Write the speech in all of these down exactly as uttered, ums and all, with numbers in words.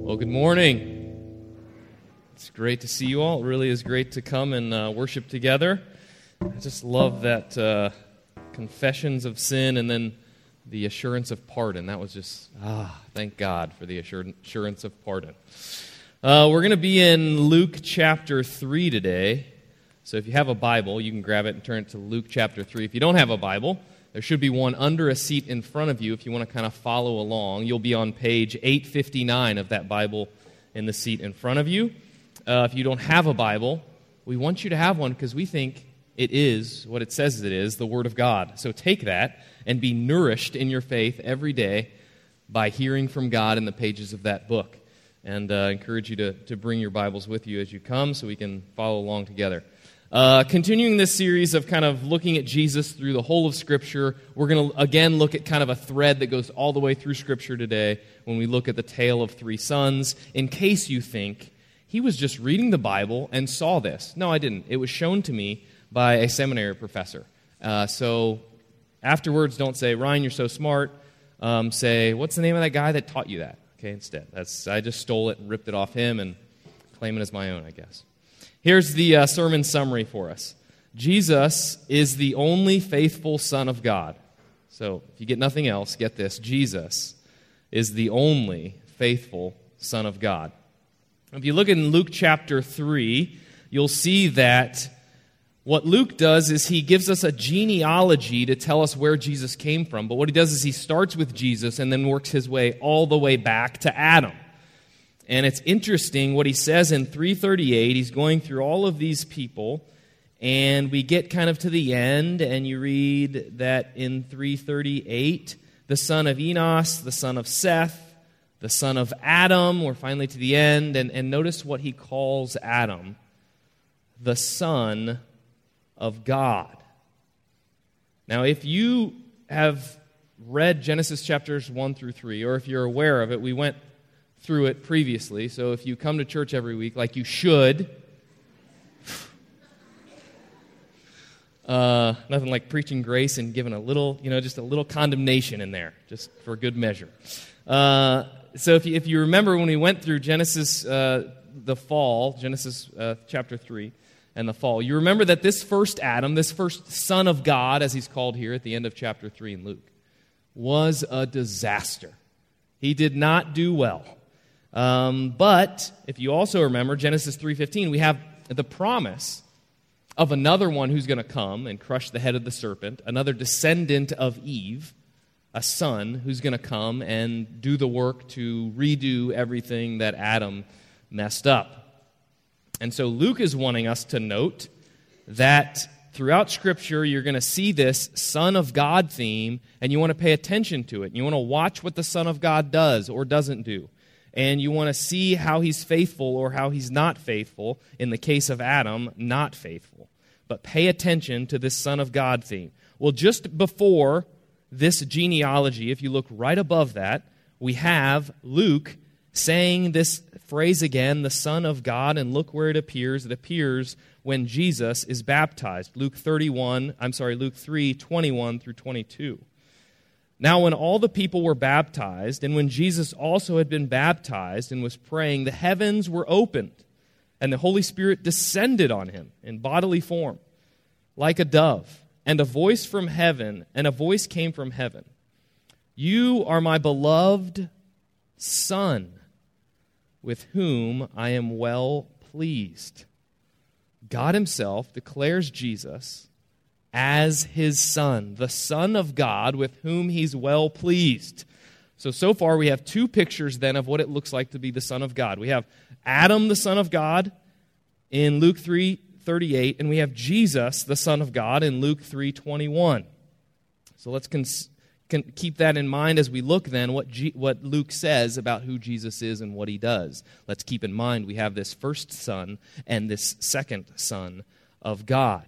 Well, good morning. It's great to see you all. It really is great to come and uh, worship together. I just love that uh, confessions of sin and then the assurance of pardon. That was just, ah, thank God for the assur- assurance of pardon. Uh, we're going to be in Luke chapter three today. So if you have a Bible, you can grab it and turn it to Luke chapter three. If you don't have a Bible, there should be one under a seat in front of you if you want to kind of follow along. You'll be on page eight fifty-nine of that Bible in the seat in front of you. Uh, if you don't have a Bible, we want you to have one because we think it is what it says it is, the Word of God. So take that and be nourished in your faith every day by hearing from God in the pages of that book. And uh, I encourage you to, to bring your Bibles with you as you come so we can follow along together. Uh, continuing this series of kind of looking at Jesus through the whole of Scripture, we're going to again look at kind of a thread that goes all the way through Scripture today when we look at the tale of three sons, in case you think, he was just reading the Bible and saw this. No, I didn't. It was shown to me by a seminary professor. Uh, so afterwards, don't say, Ryan, you're so smart. Um, say, what's the name of that guy that taught you that? Okay, instead. That's I just stole it and ripped it off him and claim it as my own, I guess. Here's the uh, sermon summary for us. Jesus is the only faithful Son of God. So if you get nothing else, get this. Jesus is the only faithful Son of God. If you look in Luke chapter three, you'll see that what Luke does is he gives us a genealogy to tell us where Jesus came from. But what he does is he starts with Jesus and then works his way all the way back to Adam. And it's interesting what he says in three thirty-eight. He's going through all of these people, and we get kind of to the end, and you read that in three thirty-eight, the son of Enos, the son of Seth, the son of Adam, we're finally to the end, and, and notice what he calls Adam, the son of God. Now, if you have read Genesis chapters one through three, or if you're aware of it, we went through it previously, so if you come to church every week, like you should, uh, nothing like preaching grace and giving a little, you know, just a little condemnation in there, just for good measure. Uh, so if you, if you remember when we went through Genesis, uh, the fall, Genesis uh, chapter three, and the fall, you remember that this first Adam, this first Son of God, as he's called here at the end of chapter three in Luke, was a disaster. He did not do well. Um, but if you also remember Genesis three fifteen, we have the promise of another one who's going to come and crush the head of the serpent, another descendant of Eve, a son who's going to come and do the work to redo everything that Adam messed up. And so Luke is wanting us to note that throughout Scripture, you're going to see this Son of God theme, and you want to pay attention to it. You want to watch what the Son of God does or doesn't do. And you want to see how he's faithful or how he's not faithful. In the case of Adam, not faithful. But pay attention to this Son of God theme. Well, just before this genealogy, if you look right above that, we have Luke saying this phrase again, the Son of God, and look where it appears. It appears when Jesus is baptized. Luke thirty-one, I'm sorry, Luke three, twenty-one through twenty-two. Now when all the people were baptized, and when Jesus also had been baptized and was praying, the heavens were opened, and the Holy Spirit descended on him in bodily form, like a dove. And a voice from heaven, and a voice came from heaven. You are my beloved Son, with whom I am well pleased. God himself declares Jesus as his Son, the Son of God with whom he's well pleased. So, so far we have two pictures then of what it looks like to be the Son of God. We have Adam, the Son of God, in Luke three thirty-eight, and we have Jesus, the Son of God, in Luke three twenty-one. So let's cons- can keep that in mind as we look then what, G- what Luke says about who Jesus is and what he does. Let's keep in mind we have this first Son and this second Son of God.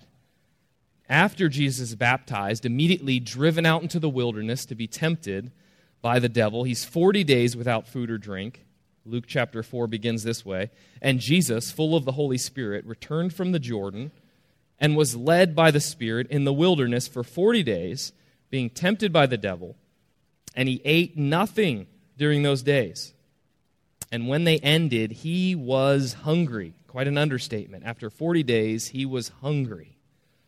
After Jesus is baptized, immediately driven out into the wilderness to be tempted by the devil, he's forty days without food or drink. Luke chapter four begins this way. And Jesus, full of the Holy Spirit, returned from the Jordan and was led by the Spirit in the wilderness for forty days, being tempted by the devil. And he ate nothing during those days. And when they ended, he was hungry. Quite an understatement. After forty days, he was hungry.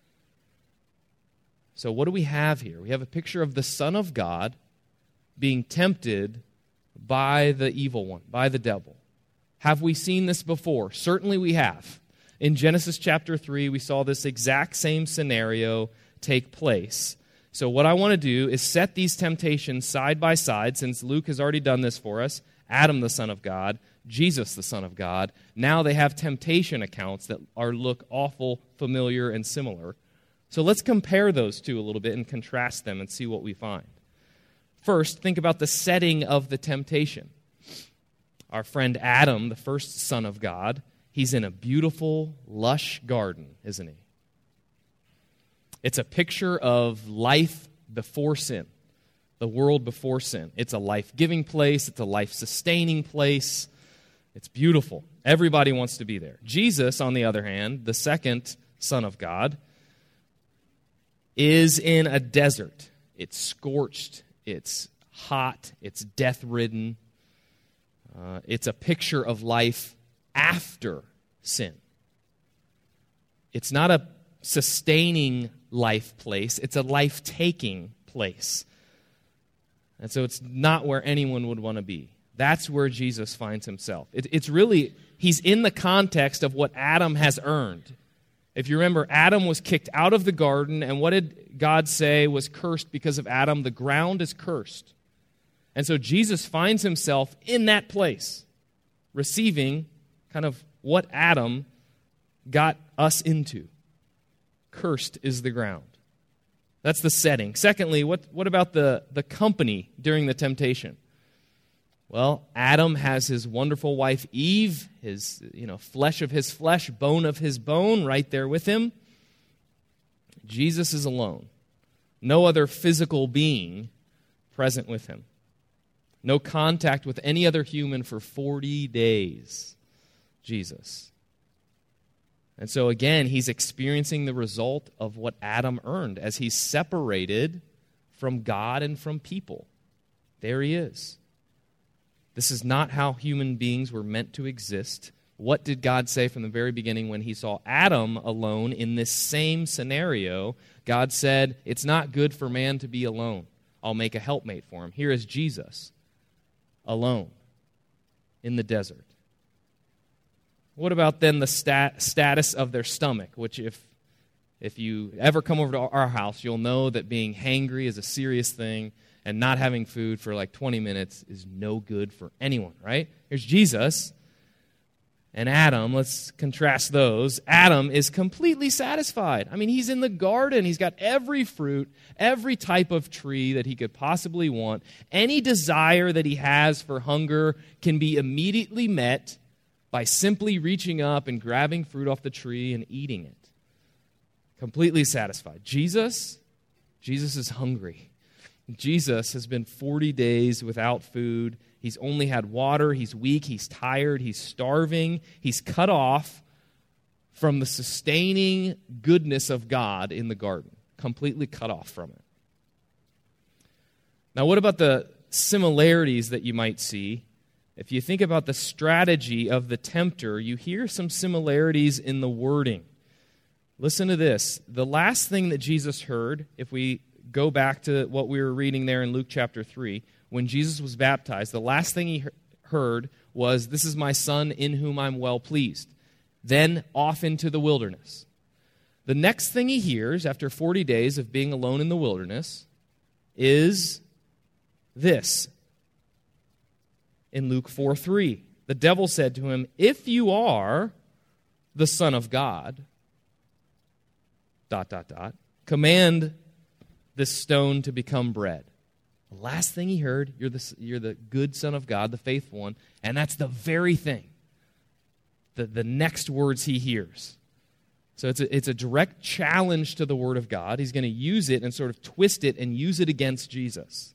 So what do we have here? We have a picture of the Son of God being tempted by the evil one, by the devil. Have we seen this before? Certainly we have. In Genesis chapter three, we saw this exact same scenario take place. So what I want to do is set these temptations side by side, since Luke has already done this for us. Adam, the Son of God, Jesus, the Son of God. Now they have temptation accounts that are look awful, familiar, and similar. So let's compare those two a little bit and contrast them and see what we find. First, think about the setting of the temptation. Our friend Adam, the first son of God, he's in a beautiful, lush garden, isn't he? It's a picture of life before sin, the world before sin. It's a life-giving place. It's a life-sustaining place. It's beautiful. Everybody wants to be there. Jesus, on the other hand, the second Son of God, is in a desert. It's scorched. It's hot. It's death-ridden. Uh, it's a picture of life after sin. It's not a sustaining life place. It's a life-taking place. And so it's not where anyone would want to be. That's where Jesus finds himself. It, it's really, he's in the context of what Adam has earned. If you remember, Adam was kicked out of the garden, and what did God say was cursed because of Adam? The ground is cursed. And so Jesus finds himself in that place, receiving kind of what Adam got us into. Cursed is the ground. That's the setting. Secondly, what, what about the, the company during the temptation? Well, Adam has his wonderful wife Eve, his you know flesh of his flesh, bone of his bone, right there with him. Jesus is alone. No other physical being present with him. No contact with any other human for forty days. Jesus. And so again, he's experiencing the result of what Adam earned as he's separated from God and from people. There he is. This is not how human beings were meant to exist. What did God say from the very beginning when he saw Adam alone in this same scenario? God said, it's not good for man to be alone. I'll make a helpmate for him. Here is Jesus, alone, in the desert. What about then the stat, status of their stomach, which if if you ever come over to our house, you'll know that being hangry is a serious thing, and not having food for like twenty minutes is no good for anyone, right? Here's Jesus and Adam. Let's contrast those. Adam is completely satisfied. I mean, he's in the garden. He's got every fruit, every type of tree that he could possibly want. Any desire that he has for hunger can be immediately met by simply reaching up and grabbing fruit off the tree and eating it. Completely satisfied. Jesus, Jesus is hungry. Jesus has been forty days without food. He's only had water. He's weak. He's tired. He's starving. He's cut off from the sustaining goodness of God in the garden. Completely cut off from it. Now, what about the similarities that you might see? If you think about the strategy of the tempter, you hear some similarities in the wording. Listen to this. The last thing that Jesus heard, if we go back to what we were reading there in Luke chapter three, when Jesus was baptized, the last thing he heard was, "This is my son in whom I'm well pleased." Then off into the wilderness. The next thing he hears after forty days of being alone in the wilderness is this. In Luke four three, the devil said to him, "If you are the Son of God, dot, dot, dot, command this stone to become bread." The last thing he heard, you're the, you're the good Son of God, the faithful one, and that's the very thing, the, the next words he hears. So it's a, it's a direct challenge to the Word of God. He's going to use it and sort of twist it and use it against Jesus.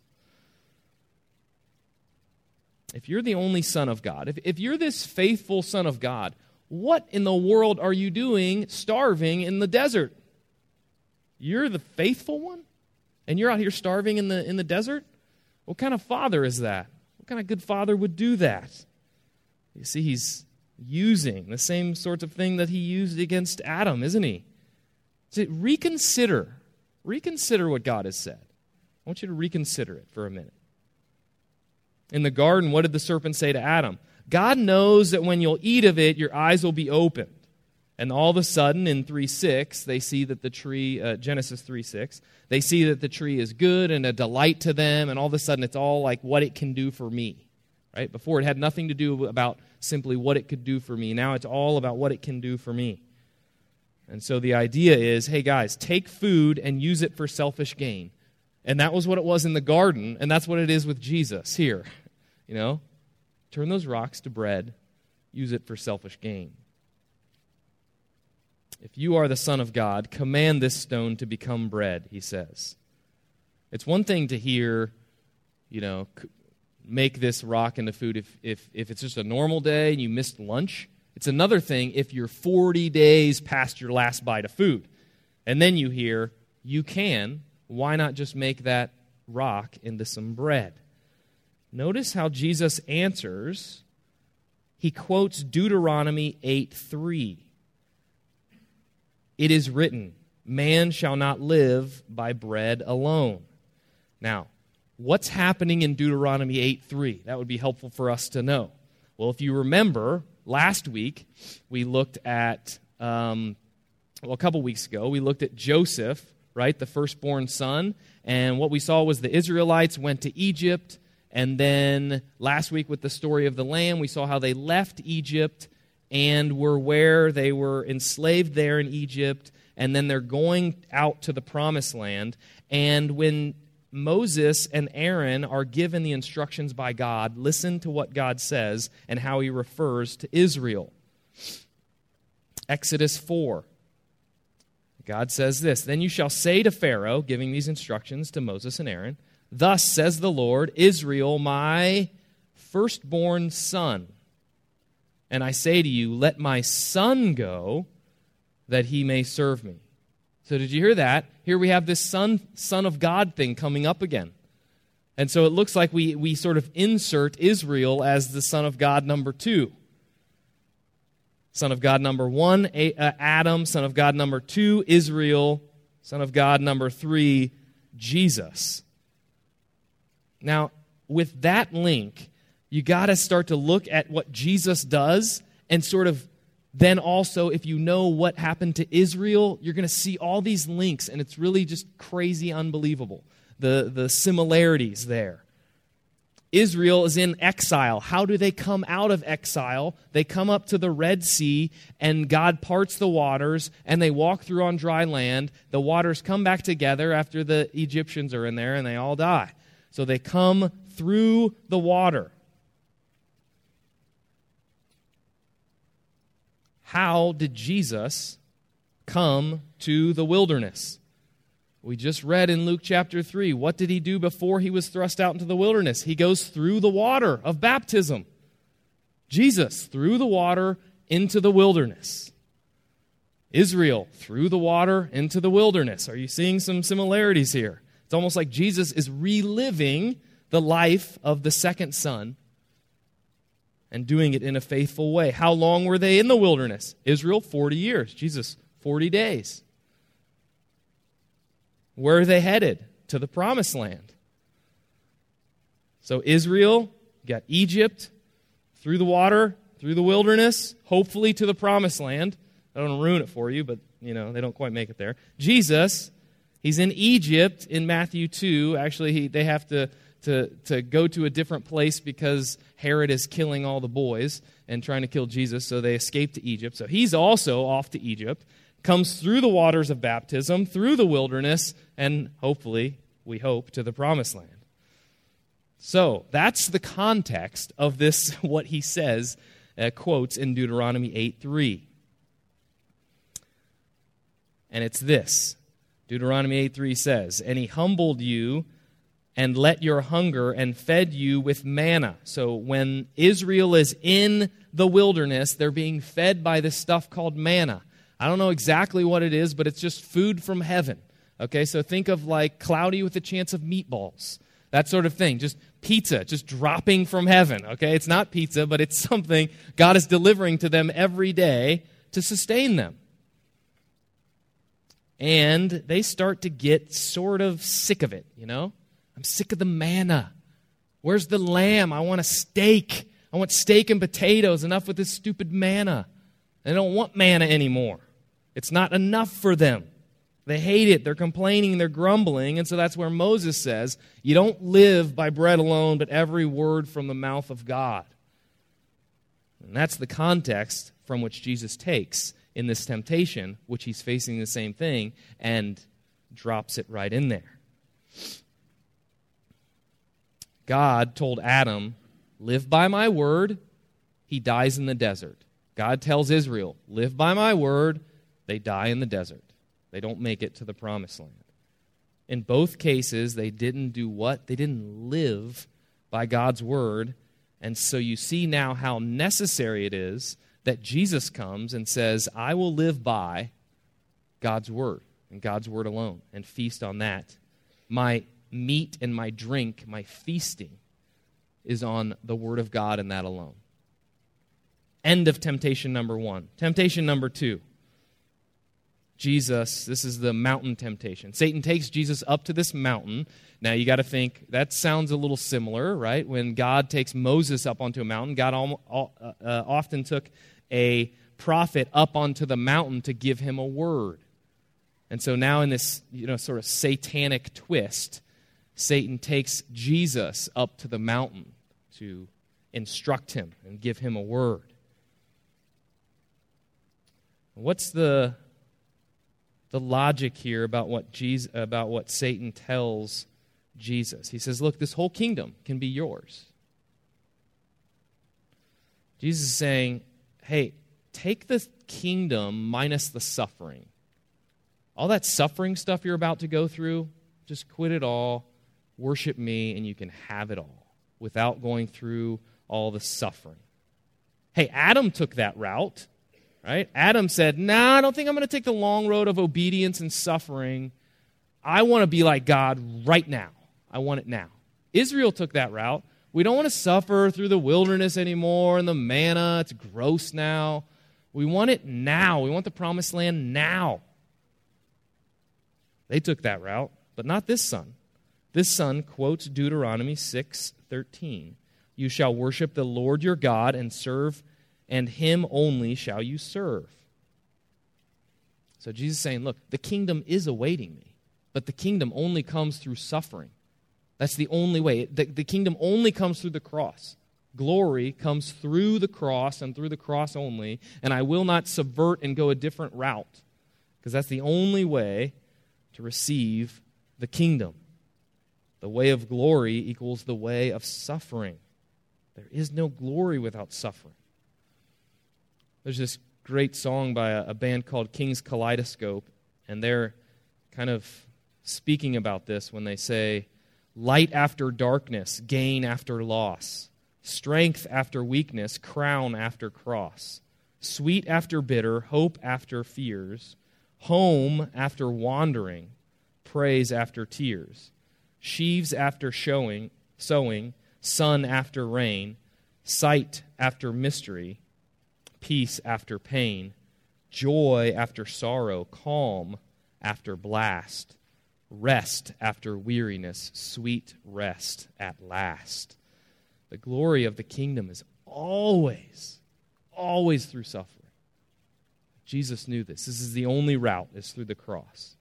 If you're the only Son of God, if, if you're this faithful Son of God, what in the world are you doing starving in the desert? You're the faithful one? And you're out here starving in the in the desert? What kind of father is that? What kind of good father would do that? You see, he's using the same sorts of thing that he used against Adam, isn't he? So reconsider. Reconsider what God has said. I want you to reconsider it for a minute. In the garden, what did the serpent say to Adam? God knows that when you'll eat of it, your eyes will be opened. And all of a sudden, in three six, they see that the tree, uh, Genesis three six, they see that the tree is good and a delight to them, and all of a sudden it's all like what it can do for me. Right? Before it had nothing to do about simply what it could do for me. Now it's all about what it can do for me. And so the idea is, hey guys, take food and use it for selfish gain. And that was what it was in the garden, and that's what it is with Jesus here. You know, turn those rocks to bread, use it for selfish gain. If you are the Son of God, command this stone to become bread, he says. It's one thing to hear, you know, make this rock into food if, if, if it's just a normal day and you missed lunch. It's another thing if you're forty days past your last bite of food. And then you hear, you can, why not just make that rock into some bread? Notice how Jesus answers. He quotes Deuteronomy eight three. It is written, man shall not live by bread alone. Now, what's happening in Deuteronomy eight three? That would be helpful for us to know. Well, if you remember, last week we looked at, um, well, a couple weeks ago, we looked at Joseph, right, the firstborn son, and what we saw was the Israelites went to Egypt, and then last week with the story of the lamb, we saw how they left Egypt and were where they were enslaved there in Egypt, and then they're going out to the promised land, and when Moses and Aaron are given the instructions by God, listen to what God says and how he refers to Israel. Exodus four. God says this, then you shall say to Pharaoh, giving these instructions to Moses and Aaron, thus says the Lord, Israel, my firstborn son. And I say to you, let my son go, that he may serve me. So did you hear that? Here we have this son, son of God thing coming up again. And so it looks like we, we sort of insert Israel as the son of God number two. Son of God number one, Adam. Son of God number two, Israel. Son of God number three, Jesus. Now, with that link, you got to start to look at what Jesus does and sort of then also, if you know what happened to Israel, you're going to see all these links, and it's really just crazy unbelievable, the, the similarities there. Israel is in exile. How do they come out of exile? They come up to the Red Sea, and God parts the waters, and they walk through on dry land. The waters come back together after the Egyptians are in there, and they all die. So they come through the water. How did Jesus come to the wilderness? We just read in Luke chapter three, what did he do before he was thrust out into the wilderness? He goes through the water of baptism. Jesus, through the water into the wilderness. Israel, through the water into the wilderness. Are you seeing some similarities here? It's almost like Jesus is reliving the life of the second son and doing it in a faithful way. How long were they in the wilderness? Israel, forty years. Jesus, forty days. Where are they headed? To the promised land. So Israel, you got Egypt, through the water, through the wilderness, hopefully to the promised land. I don't want to ruin it for you, but you know, they don't quite make it there. Jesus, he's in Egypt in Matthew two. Actually, he, they have to To, to go to a different place because Herod is killing all the boys and trying to kill Jesus, so they escape to Egypt. So he's also off to Egypt, comes through the waters of baptism, through the wilderness, and hopefully, we hope, to the promised land. So that's the context of this, what he says, uh, quotes in Deuteronomy eight three. And it's this. Deuteronomy eight three says, and he humbled you and let your hunger, and fed you with manna. So when Israel is in the wilderness, they're being fed by this stuff called manna. I don't know exactly what it is, but it's just food from heaven. Okay, so think of like cloudy with a chance of meatballs. that sort of thing. Just pizza, just dropping from heaven, okay? It's not pizza, but it's something God is delivering to them every day to sustain them. And they start to get sort of sick of it, you know? I'm sick of the manna. Where's the lamb? I want a steak. I want steak and potatoes. Enough with this stupid manna. They don't want manna anymore. It's not enough for them. They hate it. They're complaining. They're grumbling. And so that's where Moses says, you don't live by bread alone, but every word from the mouth of God. And that's the context from which Jesus takes in this temptation, which he's facing the same thing, and drops it right in there. God told Adam, live by my word, he dies in the desert. God tells Israel, live by my word, they die in the desert. They don't make it to the promised land. In both cases, they didn't do what? They didn't live by God's word. And so you see now how necessary it is that Jesus comes and says, I will live by God's word and God's word alone and feast on that. My meat and my drink, my feasting, is on the word of God and that alone. End of temptation number one. Temptation number two. Jesus, this is the mountain temptation. Satan takes Jesus up to this mountain. Now you got to think, that sounds a little similar, right? When God takes Moses up onto a mountain, God al- al- uh, often took a prophet up onto the mountain to give him a word. And so now in this, you know, sort of satanic twist, Satan takes Jesus up to the mountain to instruct him and give him a word. What's the the logic here about what Jesus, about what Satan tells Jesus? He says, look, this whole kingdom can be yours. Jesus is saying, hey, take the kingdom minus the suffering. All that suffering stuff you're about to go through, just quit it all, worship me, and you can have it all without going through all the suffering. Hey, Adam took that route. Right? Adam said, nah, I don't think I'm going to take the long road of obedience and suffering. I want to be like God right now. I want it now. Israel took that route. We don't want to suffer through the wilderness anymore and the manna. It's gross now. We want it now. We want the promised land now. They took that route, but not this son. This son quotes Deuteronomy six thirteen. You shall worship the Lord your God and serve and him only shall you serve. So Jesus is saying, look, the kingdom is awaiting me, but the kingdom only comes through suffering. That's the only way. The, the kingdom only comes through the cross. Glory comes through the cross and through the cross only, and I will not subvert and go a different route, because that's the only way to receive the kingdom. The way of glory equals the way of suffering. There is no glory without suffering. There's this great song by a, a band called King's Kaleidoscope, and they're kind of speaking about this when they say, light after darkness, gain after loss, strength after weakness, crown after cross, sweet after bitter, hope after fears, home after wandering, praise after tears, sheaves after showing, sowing, sun after rain, sight after mystery, peace after pain, joy after sorrow, calm after blast, rest after weariness, sweet rest at last. The glory of the kingdom is always, always through suffering. Jesus knew this. This is the only route, is through the cross.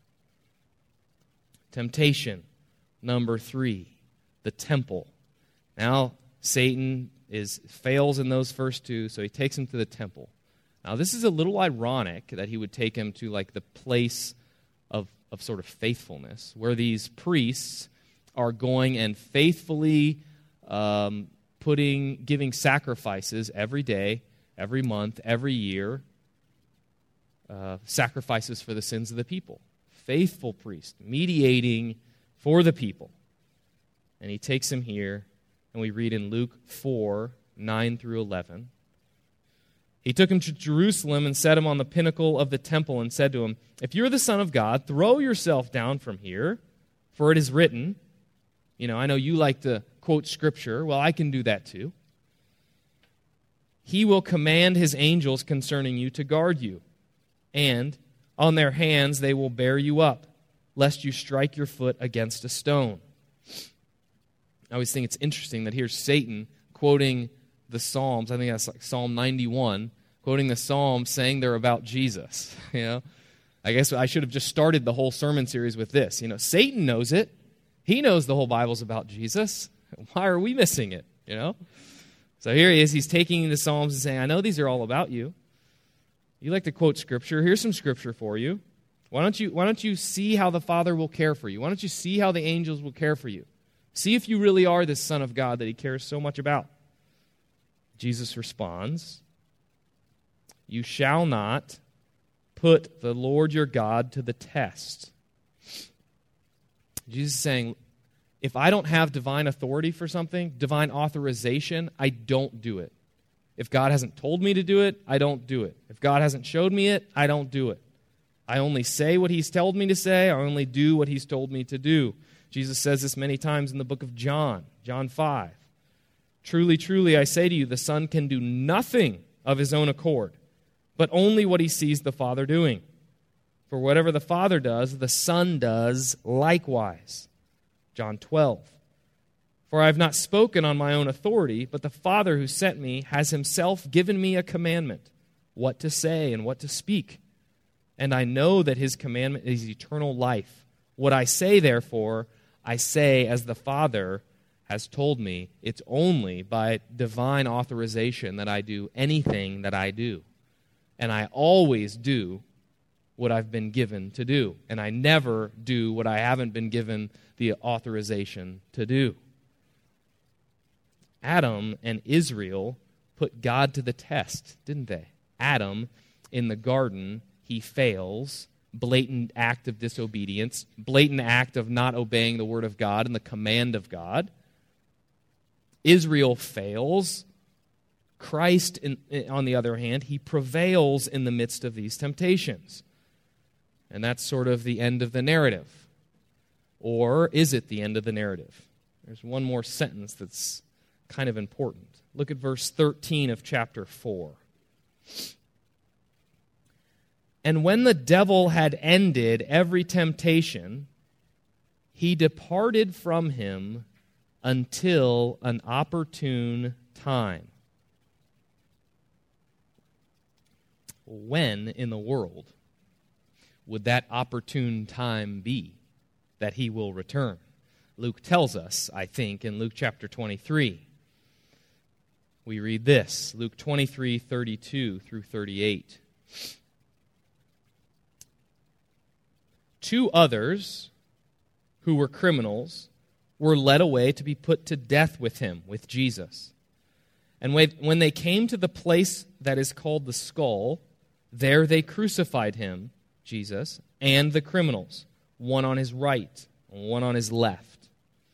Temptation number three, the temple. Now, Satan is fails in those first two, so he takes him to the temple. Now, this is a little ironic that he would take him to like the place of, of sort of faithfulness, where these priests are going and faithfully um, putting, giving sacrifices every day, every month, every year, uh, sacrifices for the sins of the people. Faithful priest, mediating for the people. And he takes him here. And we read in Luke four, nine through eleven. He took him to Jerusalem and set him on the pinnacle of the temple and said to him, if you're the Son of God, throw yourself down from here, for it is written, You know, I know you like to quote Scripture. Well, I can do that too. He will command his angels concerning you to guard you, and on their hands they will bear you up, lest you strike your foot against a stone. I always think it's interesting that here's Satan quoting the Psalms. I think that's like Psalm ninety-one, quoting the Psalms saying they're about Jesus. You know, I guess I should have just started the whole sermon series with this. You know, Satan knows it. He knows the whole Bible's about Jesus. Why are we missing it? You know? So here he is. He's taking the Psalms and saying, I know these are all about you. You like to quote Scripture. Here's some Scripture for you. Why don't you, why don't you see how the Father will care for you? Why don't you see how the angels will care for you? See if you really are this Son of God that he cares so much about. Jesus responds, you shall not put the Lord your God to the test. Jesus is saying, if I don't have divine authority for something, divine authorization, I don't do it. If God hasn't told me to do it, I don't do it. If God hasn't showed me it, I don't do it. I only say what he's told me to say. I only do what he's told me to do. Jesus says this many times in the book of John, John five. Truly, truly, I say to you, the Son can do nothing of his own accord, but only what he sees the Father doing. For whatever the Father does, the Son does likewise. John twelve. For I have not spoken on my own authority, but the Father who sent me has himself given me a commandment, what to say and what to speak. And I know that his commandment is eternal life. What I say, therefore, I say as the Father has told me. It's only by divine authorization that I do anything that I do. And I always do what I've been given to do. And I never do what I haven't been given the authorization to do. Adam and Israel put God to the test, didn't they? Adam, in the garden, he fails. Blatant act of disobedience. Blatant act of not obeying the word of God and the command of God. Israel fails. Christ, in, on the other hand, he prevails in the midst of these temptations. And that's sort of the end of the narrative. Or is it the end of the narrative? There's one more sentence that's kind of important. Look at verse thirteen of chapter four. And when the devil had ended every temptation, he departed from him until an opportune time. When in the world would that opportune time be that he will return? Luke tells us, I think, in Luke chapter twenty-three. We read this, Luke twenty-three, thirty-two through thirty-eight. Two others who were criminals were led away to be put to death with him, with Jesus. And when they came to the place that is called the Skull, there they crucified him, Jesus, and the criminals, one on his right, one on his left.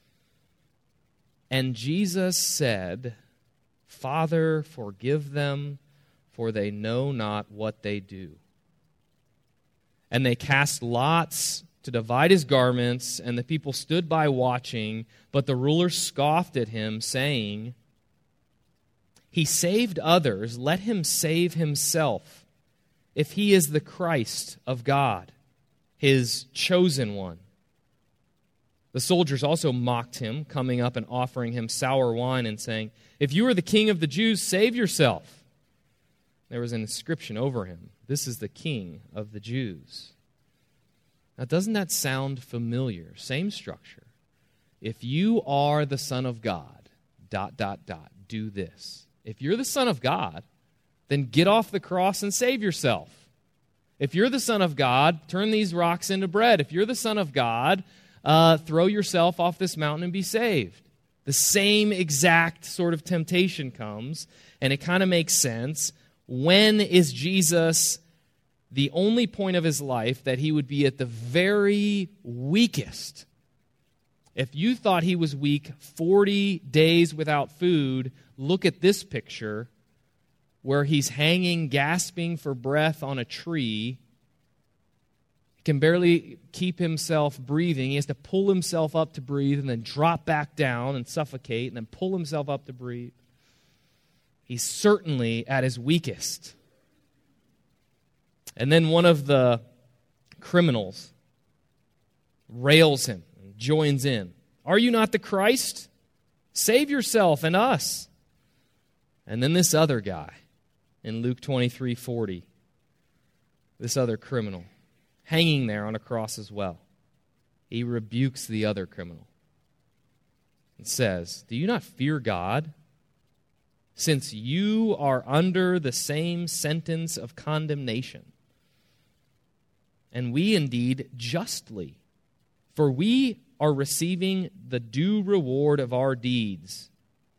And Jesus said, Father, forgive them, for they know not what they do. And they cast lots to divide his garments, and the people stood by watching, but the ruler scoffed at him, saying, He saved others, let him save himself, if he is the Christ of God, his chosen one. The soldiers also mocked him, coming up and offering him sour wine and saying, If you are the king of the Jews, save yourself. There was an inscription over him, This is the King of the Jews. Now, doesn't that sound familiar? Same structure. If you are the Son of God, dot, dot, dot, do this. If you're the Son of God, then get off the cross and save yourself. If you're the Son of God, turn these rocks into bread. If you're the Son of God, uh, throw yourself off this mountain and be saved. The same exact sort of temptation comes, and it kind of makes sense. When is Jesus the only point of his life that he would be at the very weakest? If you thought he was weak, forty days without food, look at this picture where he's hanging, gasping for breath on a tree. can barely keep himself breathing. He has to pull himself up to breathe and then drop back down and suffocate and then pull himself up to breathe. He's certainly at his weakest. And then one of the criminals rails him and joins in. Are you not the Christ? Save yourself and us. And then this other guy in Luke twenty-three forty, this other criminal, hanging there on a cross as well. He rebukes the other criminal and says, do you not fear God, since you are under the same sentence of condemnation? And we indeed justly, for we are receiving the due reward of our deeds.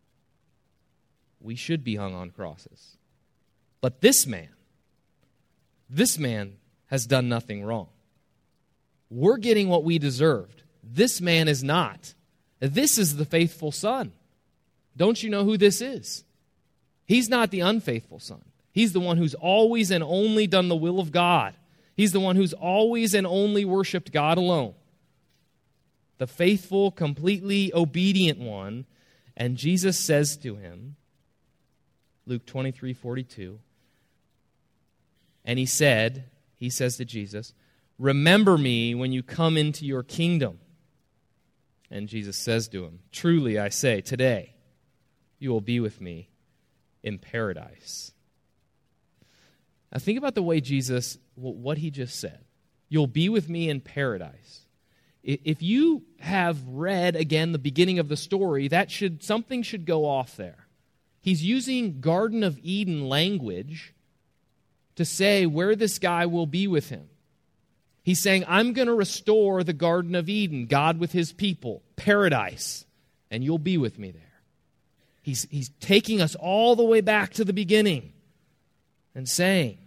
We should be hung on crosses. But this man, this man has done nothing wrong. We're getting what we deserved. This man is not. This is the faithful son. Don't you know who this is? He's not the unfaithful son. He's the one who's always and only done the will of God. He's the one who's always and only worshiped God alone. The faithful, completely obedient one. And Jesus says to him, Luke twenty-three forty-two, and he said, he says to Jesus, remember me when you come into your kingdom. And Jesus says to him, truly I say, today you will be with me in paradise. Now think about the way Jesus, what he just said. You'll be with me in paradise. If you have read, again, the beginning of the story, that should something should go off there. He's using Garden of Eden language to say where this guy will be with him. He's saying, I'm going to restore the Garden of Eden, God with his people, paradise, and you'll be with me there. He's, he's taking us all the way back to the beginning and saying,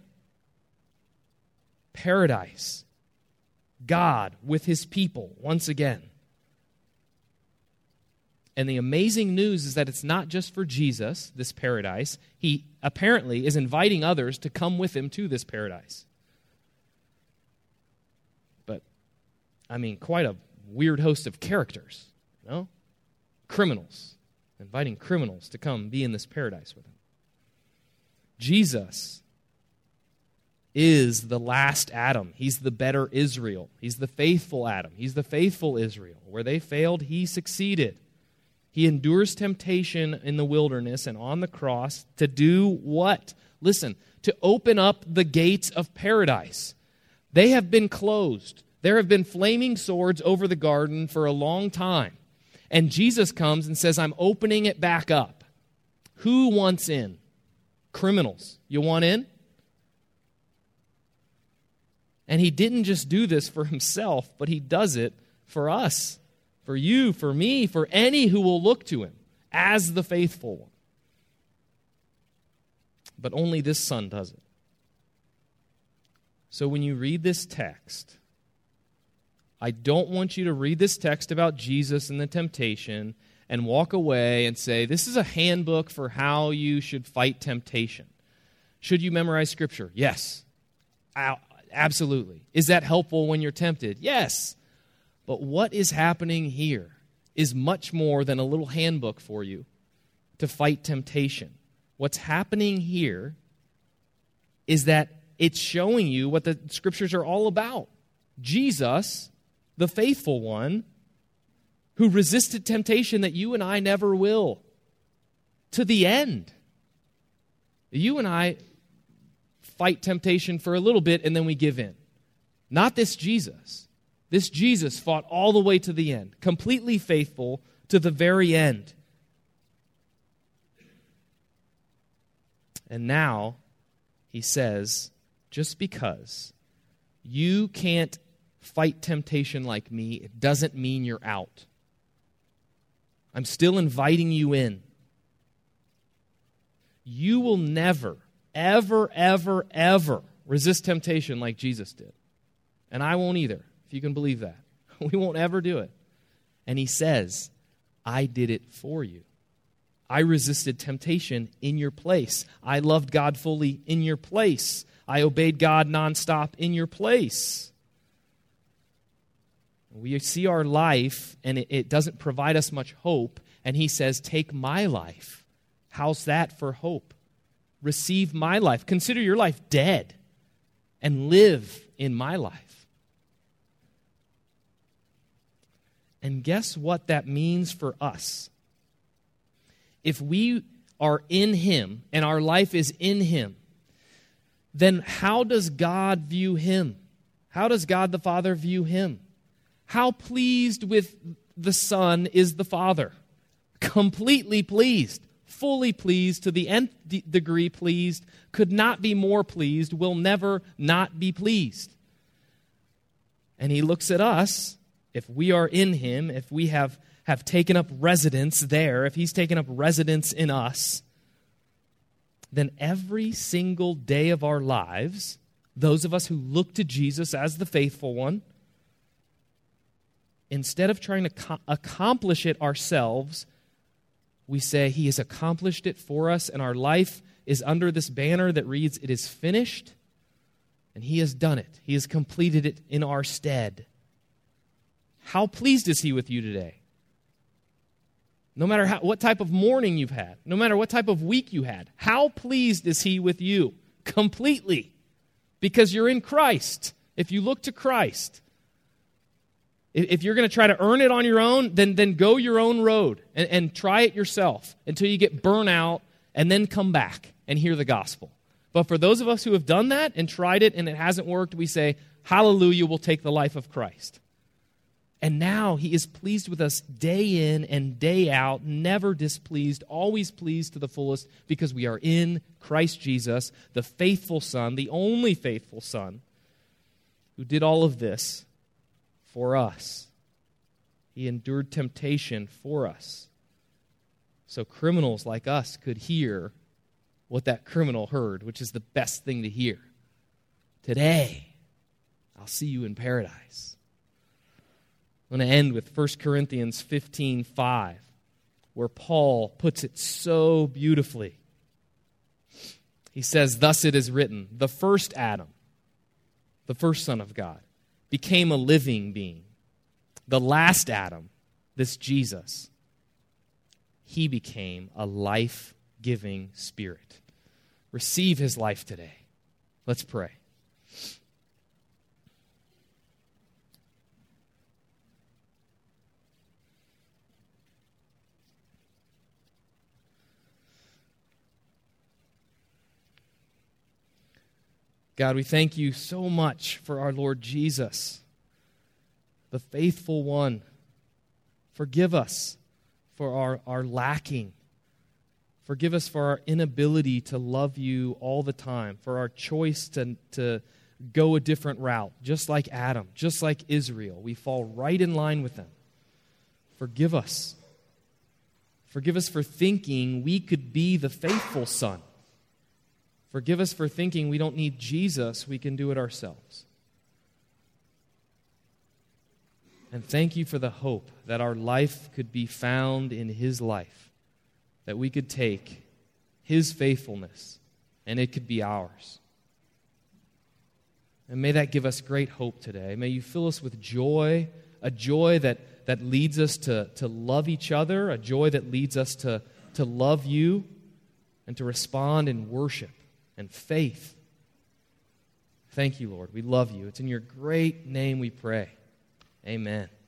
paradise, God with his people once again. And the amazing news is that it's not just for Jesus, this paradise. He apparently is inviting others to come with him to this paradise. But, I mean, quite a weird host of characters, you know? Criminals, inviting criminals to come be in this paradise with him. Jesus is the last Adam. He's the better Israel. He's the faithful Adam. He's the faithful Israel. Where they failed, he succeeded. He endures temptation in the wilderness and on the cross to do what? Listen, to open up the gates of paradise. They have been closed. There have been flaming swords over the garden for a long time. And Jesus comes and says, I'm opening it back up. Who wants in? Criminals. You want in? And he didn't just do this for himself, but he does it for us. For you, for me, for any who will look to him as the faithful one. But only this son does it. So when you read this text, I don't want you to read this text about Jesus and the temptation and walk away and say, this is a handbook for how you should fight temptation. Should you memorize Scripture? Yes. Absolutely. Is that helpful when you're tempted? Yes. But what is happening here is much more than a little handbook for you to fight temptation. What's happening here is that it's showing you what the Scriptures are all about. Jesus, the faithful one, who resisted temptation that you and I never will, to the end. You and I fight temptation for a little bit and then we give in. Not this Jesus. This Jesus fought all the way to the end, completely faithful to the very end. And now, he says, just because you can't fight temptation like me, it doesn't mean you're out. I'm still inviting you in. You will never, ever, ever, ever resist temptation like Jesus did. And I won't either. You can believe that. We won't ever do it. And he says, I did it for you. I resisted temptation in your place. I loved God fully in your place. I obeyed God nonstop in your place. We see our life, and it, it doesn't provide us much hope, and he says, take my life. How's that for hope? Receive my life. Consider your life dead, and live in my life. And guess what that means for us? If we are in him, and our life is in him, then how does God view him? How does God the Father view him? How pleased with the Son is the Father? Completely pleased, fully pleased, to the nth degree pleased, could not be more pleased, will never not be pleased. And he looks at us, if we are in him, if we have, have taken up residence there, if he's taken up residence in us, then every single day of our lives, those of us who look to Jesus as the faithful one, instead of trying to co- accomplish it ourselves, we say he has accomplished it for us, and our life is under this banner that reads, it is finished, and he has done it. He has completed it in our stead. How pleased is he with you today? No matter how, what type of morning you've had, no matter what type of week you had, how pleased is he with you? Completely. Because you're in Christ. If you look to Christ, if you're going to try to earn it on your own, then, then go your own road and, and try it yourself until you get burnt out, and then come back and hear the gospel. But for those of us who have done that and tried it and it hasn't worked, we say, hallelujah, we'll take the life of Christ. And now he is pleased with us day in and day out, never displeased, always pleased to the fullest, because we are in Christ Jesus, the faithful Son, the only faithful Son, who did all of this for us. He endured temptation for us, so criminals like us could hear what that criminal heard, which is the best thing to hear. Today, I'll see you in paradise. I'm going to end with First Corinthians fifteen five, where Paul puts it so beautifully. He says, thus it is written, the first Adam, the first Son of God, became a living being. The last Adam, this Jesus, he became a life-giving spirit. Receive his life today. Let's pray. God, we thank you so much for our Lord Jesus, the faithful one. Forgive us for our, our lacking. Forgive us for our inability to love you all the time, for our choice to, to go a different route, just like Adam, just like Israel. We fall right in line with them. Forgive us. Forgive us for thinking we could be the faithful son. Forgive us for thinking we don't need Jesus, we can do it ourselves. And thank you for the hope that our life could be found in his life, that we could take his faithfulness and it could be ours. And may that give us great hope today. May you fill us with joy, a joy that, that leads us to, to love each other, a joy that leads us to, to love you and to respond in worship and faith. Thank you, Lord. We love you. It's in your great name we pray. Amen.